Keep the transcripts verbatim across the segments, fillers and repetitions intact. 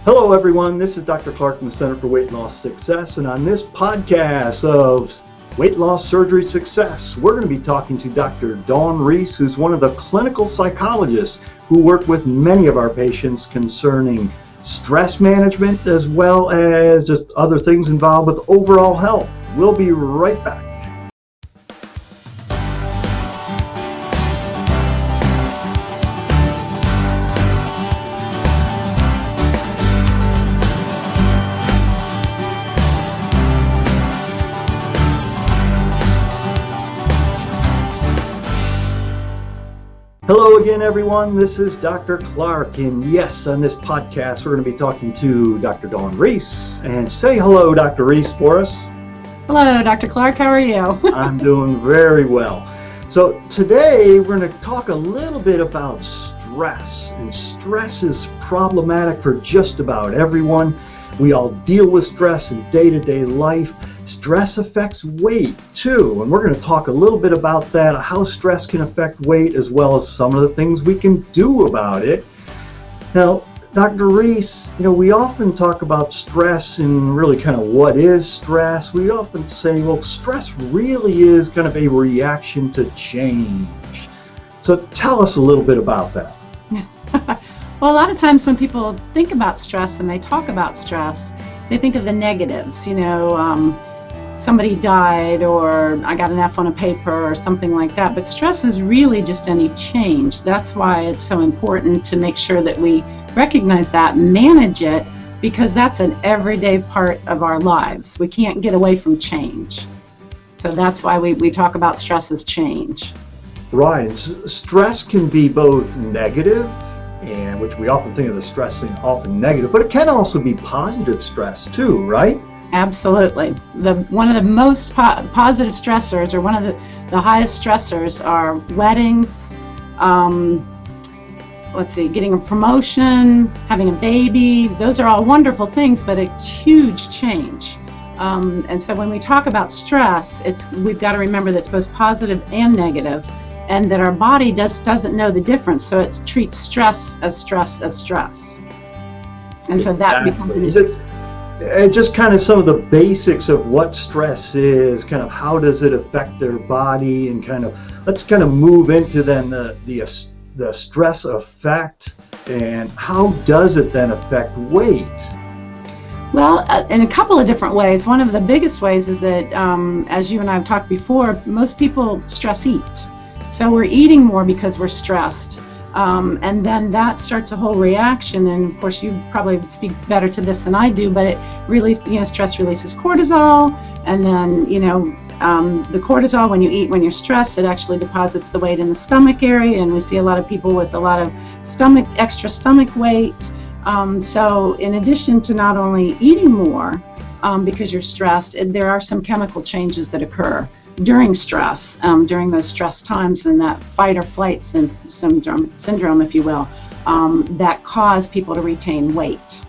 Hello everyone, this is Doctor Clark from the Center for Weight Loss Success, and on this podcast of Weight Loss Surgery Success, we're going to be talking to Doctor Dawn Reese, who's one of the clinical psychologists who work with many of our patients concerning stress management as well as just other things involved with overall health. We'll be right back. Hello again, everyone. This is Doctor Clark, and yes, on this podcast, we're going to be talking to Doctor Dawn Reese. And say hello, Doctor Reese, for us. Hello, Doctor Clark. How are you? I'm doing very well. So today, we're going to talk a little bit about stress. And stress is problematic for just about everyone. We all deal with stress in day-to-day life. Stress affects weight too, and we're going to talk a little bit about that, how stress can affect weight, as well as some of the things we can do about it. Now, Doctor Reese, you know, we often talk about stress and really kind of what is stress. We often say, well, stress really is kind of a reaction to change. So tell us a little bit about that. Well, a lot of times when people think about stress and they talk about stress, they think of the negatives, you know, um, somebody died or I got an F on a paper or something like that. But stress is really just any change. That's why it's so important to make sure that we recognize that, manage it, because that's an everyday part of our lives. We can't get away from change. So that's why we, we talk about stress as change. Right. Stress can be both negative, and which we often think of the stress thing often negative, but it can also be positive stress too, right? Absolutely. The one of the most po- positive stressors, or one of the, the highest stressors, are weddings, um, let's see, getting a promotion, having a baby. Those are all wonderful things, but it's huge change. Um, and so when we talk about stress, it's we've got to remember that it's both positive and negative, and that our body just doesn't know the difference, so it treats stress as stress as stress. And so that Exactly. becomes It, it just kind of some of the basics of what stress is, kind of how does it affect their body, and kind of let's kind of move into then the the, the stress effect, and how does it then affect weight? Well, uh, in a couple of different ways. One of the biggest ways is that, um, as you and I have talked before, most people stress eat. So we're eating more because we're stressed, um, and then that starts a whole reaction. And of course, you probably speak better to this than I do, but it really, you know, stress releases cortisol, and then, you know, um, the cortisol, when you eat when you're stressed, it actually deposits the weight in the stomach area, and we see a lot of people with a lot of stomach, extra stomach weight. Um, so in addition to not only eating more um, because you're stressed, there are some chemical changes that occur during stress, um, during those stress times, and that fight or flight syndrome, syndrome, if you will, um, that cause people to retain weight.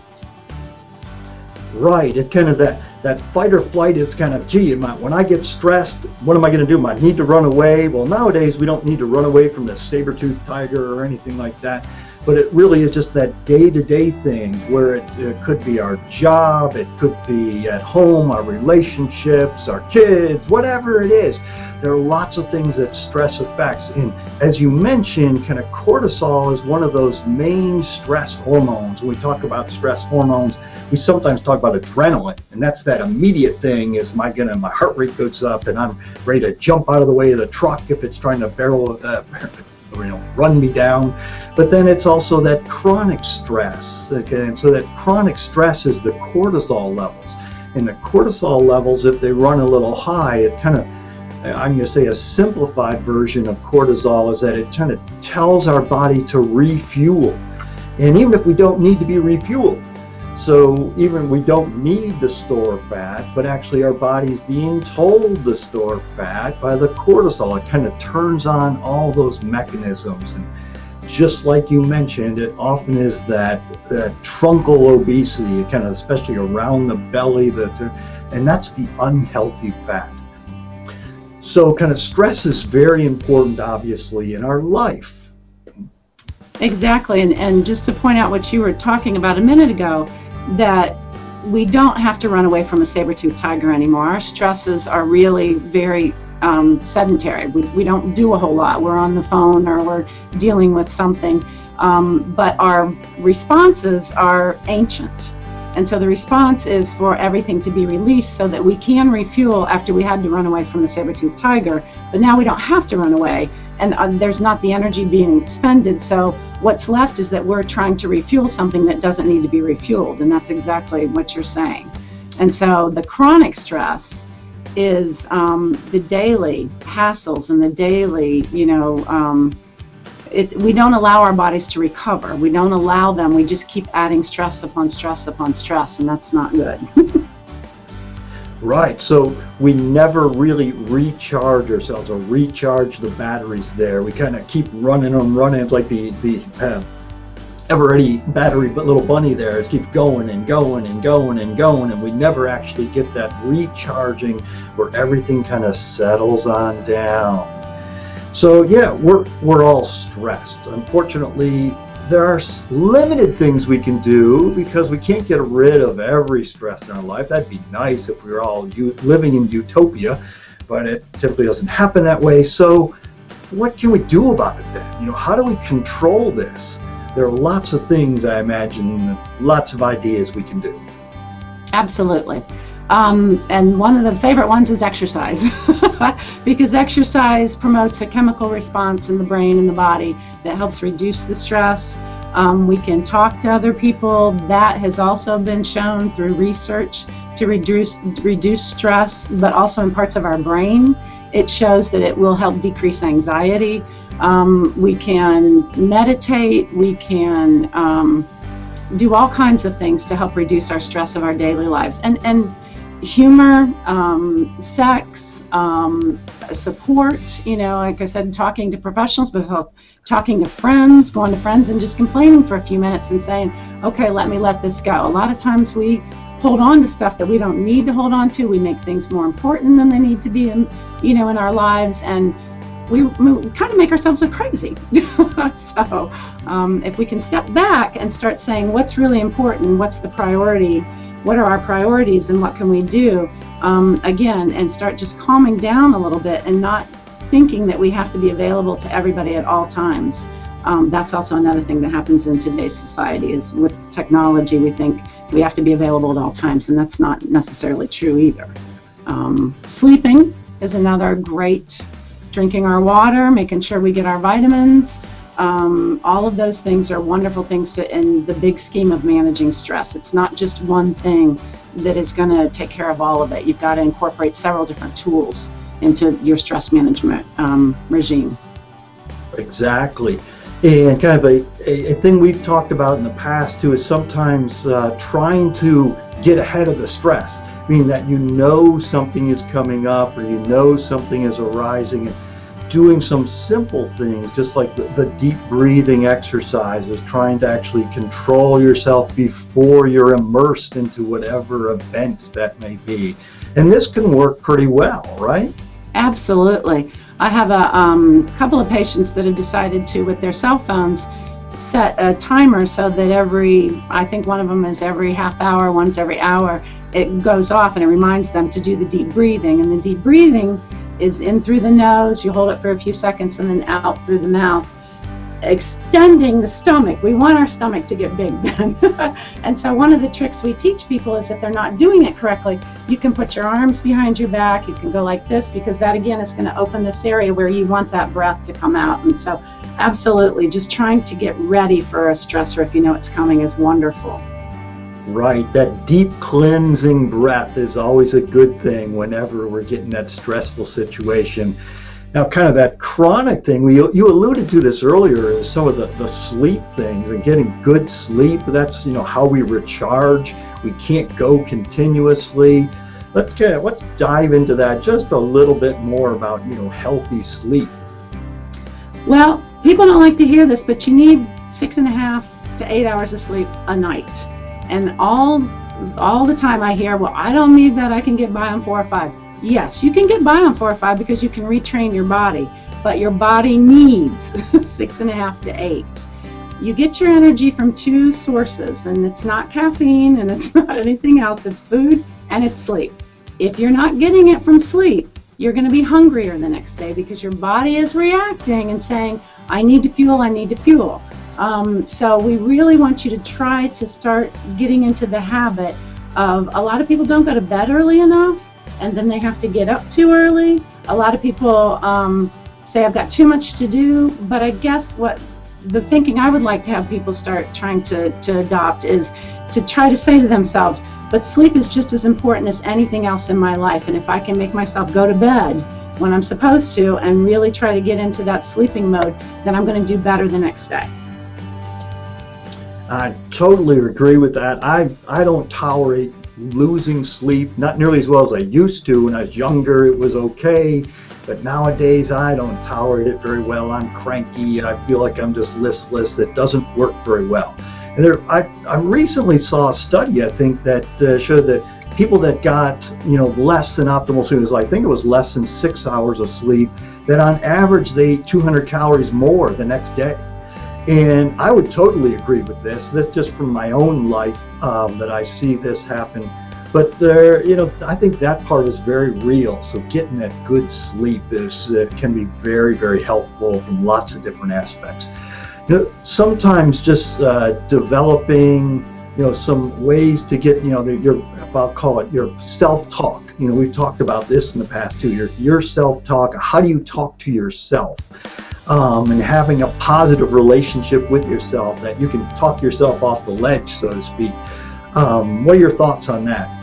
Right. It's kind of that, that fight or flight is kind of, gee, am I, when I get stressed, what am I going to do? I need to run away. Well, nowadays we don't need to run away from the saber-toothed tiger or anything like that. But it really is just that day-to-day thing where it, it could be our job, it could be at home, our relationships, our kids, whatever it is. There are lots of things that stress affects. And as you mentioned, kind of cortisol is one of those main stress hormones. When we talk about stress hormones, we sometimes talk about adrenaline, and that's that immediate thing is my gonna my heart rate goes up and I'm ready to jump out of the way of the truck if it's trying to barrel uh, you know, run me down. But then it's also that chronic stress. Okay? And so that chronic stress is the cortisol levels. And the cortisol levels, if they run a little high, it kind of, I'm going to say a simplified version of cortisol is that it kind of tells our body to refuel. And even if we don't need to be refueled, so even we don't need to store fat, but actually our body's being told to store fat by the cortisol. It kind of turns on all those mechanisms. And just like you mentioned, it often is that, that truncal obesity, kind of especially around the belly, the, and that's the unhealthy fat. So kind of stress is very important, obviously, in our life. Exactly, and, and just to point out what you were talking about a minute ago, that we don't have to run away from a saber-toothed tiger anymore. Our stresses are really very um, sedentary. We, we don't do a whole lot. We're on the phone or we're dealing with something, um, but our responses are ancient. And so the response is for everything to be released so that we can refuel after we had to run away from the saber-toothed tiger. But now we don't have to run away, and uh, there's not the energy being expended. So what's left is that we're trying to refuel something that doesn't need to be refueled, and that's exactly what you're saying. And so the chronic stress is um, the daily hassles and the daily, you know, um, It, we don't allow our bodies to recover. We don't allow them. We just keep adding stress upon stress upon stress, and that's not good. Right. So we never really recharge ourselves or recharge the batteries there. We kind of keep running and running. It's like the the uh, ever-ready battery but little bunny there. It keeps going and going and going and going, and we never actually get that recharging where everything kind of settles on down. So yeah, we're we're all stressed. Unfortunately, there are limited things we can do because we can't get rid of every stress in our life. That'd be nice if we were all living in utopia, but it typically doesn't happen that way. So what can we do about it then? You know, how do we control this? There are lots of things, I imagine, lots of ideas we can do. Absolutely. Um, and one of the favorite ones is exercise, because exercise promotes a chemical response in the brain and the body that helps reduce the stress. Um, we can talk to other people. That has also been shown through research to reduce reduce stress, but also in parts of our brain. It shows that it will help decrease anxiety. Um, we can meditate. We can um, do all kinds of things to help reduce our stress of our daily lives. And and humor, um, sex, um, support, you know, like I said, talking to professionals, but talking to friends, going to friends and just complaining for a few minutes and saying, okay, let me let this go. A lot of times we hold on to stuff that we don't need to hold on to. We make things more important than they need to be in, you know, in our lives, and we, we kind of make ourselves look crazy. So um, if we can step back and start saying what's really important, what's the priority, what are our priorities and what can we do, um, again, and start just calming down a little bit and not thinking that we have to be available to everybody at all times. Um, that's also another thing that happens in today's society, is with technology we think we have to be available at all times, and that's not necessarily true either. Um, sleeping is another great, drinking our water, making sure we get our vitamins. Um, all of those things are wonderful things to, in the big scheme of managing stress. It's not just one thing that is going to take care of all of it. You've got to incorporate several different tools into your stress management um, regime. Exactly. And kind of a, a, a thing we've talked about in the past too is sometimes uh, trying to get ahead of the stress, meaning that you know something is coming up or you know something is arising, and doing some simple things, just like the, the deep breathing exercises, trying to actually control yourself before you're immersed into whatever event that may be. And this can work pretty well, right? Absolutely. I have a um, couple of patients that have decided to, with their cell phones, set a timer so that every, I think one of them is every half hour, one's every hour, it goes off and it reminds them to do the deep breathing. And the deep breathing is in through the nose, you hold it for a few seconds, and then out through the mouth, extending the stomach. We want our stomach to get big then. And so one of the tricks we teach people is if they're not doing it correctly, you can put your arms behind your back, you can go like this, because that again is going to open this area where you want that breath to come out. And so absolutely, just trying to get ready for a stressor if you know it's coming is wonderful. Right, that deep cleansing breath is always a good thing whenever we're getting that stressful situation. Now, kind of that chronic thing, we, you alluded to this earlier, is some of the, the sleep things and getting good sleep. That's, you know, how we recharge. We can't go continuously. Let's get, let's dive into that just a little bit more about, you know, healthy sleep. Well, people don't like to hear this, but you need six and a half to eight hours of sleep a night. And all all the time I hear, well, I don't need that, I can get by on four or five. Yes, you can get by on four or five because you can retrain your body, but your body needs six and a half to eight. you get your energy from two sources, and it's not caffeine and it's not anything else. It's food and it's sleep. If you're not getting it from sleep, you're going to be hungrier the next day because your body is reacting and saying, I need to fuel, I need to fuel. Um, so we really want you to try to start getting into the habit of, a lot of people don't go to bed early enough and then they have to get up too early. A lot of people um, say, I've got too much to do, but I guess what the thinking I would like to have people start trying to, to adopt is to try to say to themselves, but sleep is just as important as anything else in my life, and if I can make myself go to bed when I'm supposed to and really try to get into that sleeping mode, then I'm going to do better the next day. I totally agree with that. I, I don't tolerate losing sleep, not nearly as well as I used to. When I was younger, it was okay. But nowadays, I don't tolerate it very well. I'm cranky. I feel like I'm just listless. It doesn't work very well. And there, I, I recently saw a study, I think, that uh, showed that people that got, you know, less than optimal sleep, I think it was less than six hours of sleep, that on average they ate two hundred calories more the next day. And I would totally agree with this. This just from my own life um, that I see this happen. But there, you know, I think that part is very real. So getting that good sleep is uh, can be very, very helpful from lots of different aspects. You know, sometimes just uh, developing, you know, some ways to get, you know, the, your, I'll call it your self-talk. You know, we've talked about this in the past too. Your your self-talk. How do you talk to yourself? Um, and having a positive relationship with yourself that you can talk yourself off the ledge, so to speak. Um, what are your thoughts on that?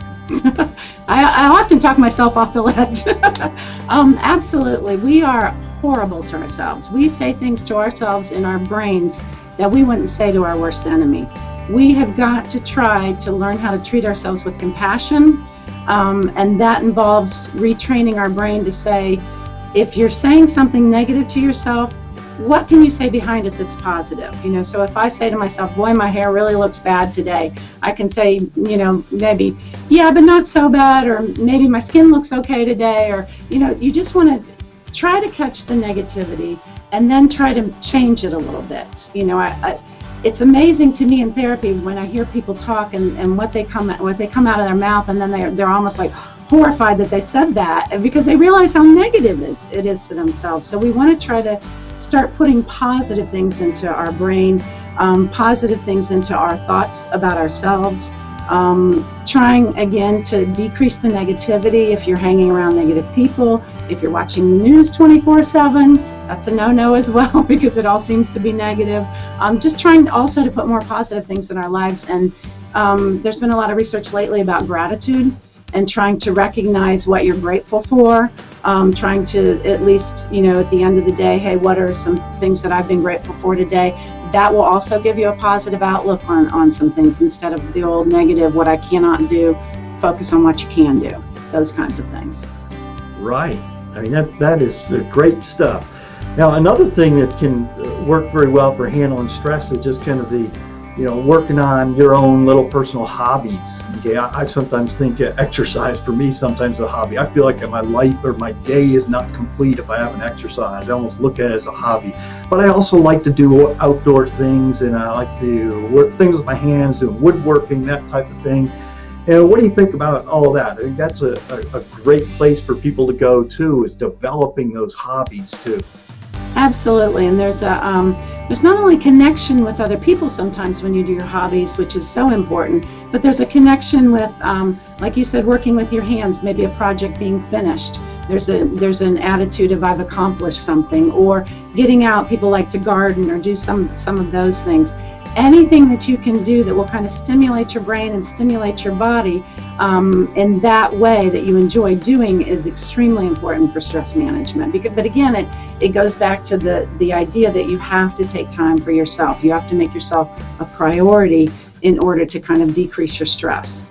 I, I often talk myself off the ledge. um, absolutely. We are horrible to ourselves. We say things to ourselves in our brains that we wouldn't say to our worst enemy. We have got to try to learn how to treat ourselves with compassion, um, and that involves retraining our brain to say, if you're saying something negative to yourself, what can you say behind it that's positive? You know, so if I say to myself, boy, my hair really looks bad today, I can say, you know, maybe, yeah, but not so bad, or maybe my skin looks okay today, or, you know, you just want to try to catch the negativity and then try to change it a little bit. You know, I, I it's amazing to me in therapy when I hear people talk and, and what they come what they come out of their mouth, and then they're they're almost like horrified that they said that, because they realize how negative it is, it is to themselves. So we want to try to start putting positive things into our brain, um, positive things into our thoughts about ourselves, um, trying again to decrease the negativity. If you're hanging around negative people, if you're watching the news twenty-four seven, that's a no-no as well, because it all seems to be negative. Um, just trying to also to put more positive things in our lives. And um, there's been a lot of research lately about gratitude and trying to recognize what you're grateful for, um, trying to at least, you know, at the end of the day, hey, what are some things that I've been grateful for today? That will also give you a positive outlook on, on some things, instead of the old negative, what I cannot do, focus on what you can do, those kinds of things. Right. I mean, that that is great stuff. Now, another thing that can work very well for handling stress is just kind of the, you know, working on your own little personal hobbies. Okay, I, I sometimes think uh, exercise for me sometimes is a hobby. I feel like my life or my day is not complete if I haven't exercised. I almost look at it as a hobby. But I also like to do outdoor things, and I like to work things with my hands, doing woodworking, that type of thing. And what do you think about all of that? I think that's a, a, a great place for people to go too, is developing those hobbies too. Absolutely, and there's a um, there's not only connection with other people sometimes when you do your hobbies, which is so important, but there's a connection with, um, like you said, working with your hands, maybe a project being finished. There's a there's an attitude of I've accomplished something, or getting out. People like to garden or do some some of those things. Anything that you can do that will kind of stimulate your brain and stimulate your body um, in that way that you enjoy doing is extremely important for stress management. Because, but again, it, it goes back to the, the idea that you have to take time for yourself. You have to make yourself a priority in order to kind of decrease your stress.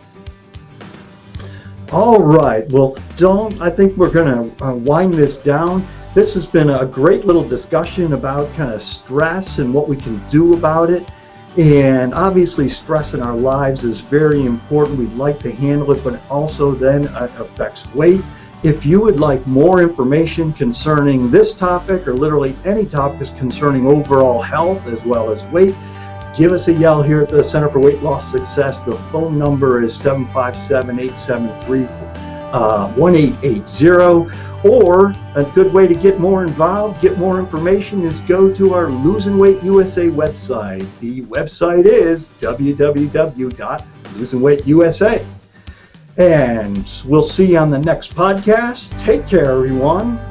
All right. Well, don't, I think we're going to uh, wind this down. This has been a great little discussion about kind of stress and what we can do about it. And obviously stress in our lives is very important. We'd like to handle it, but also then it affects weight. If you would like more information concerning this topic, or literally any topics concerning overall health as well as weight, give us a yell here at the Center for Weight Loss Success. The phone number is seven five seven, eight seven three, one eight eight zero. Or a good way to get more involved, get more information, is go to our Losing Weight U S A website. The website is w w w dot losing weight u s a. And we'll see you on the next podcast. Take care, everyone.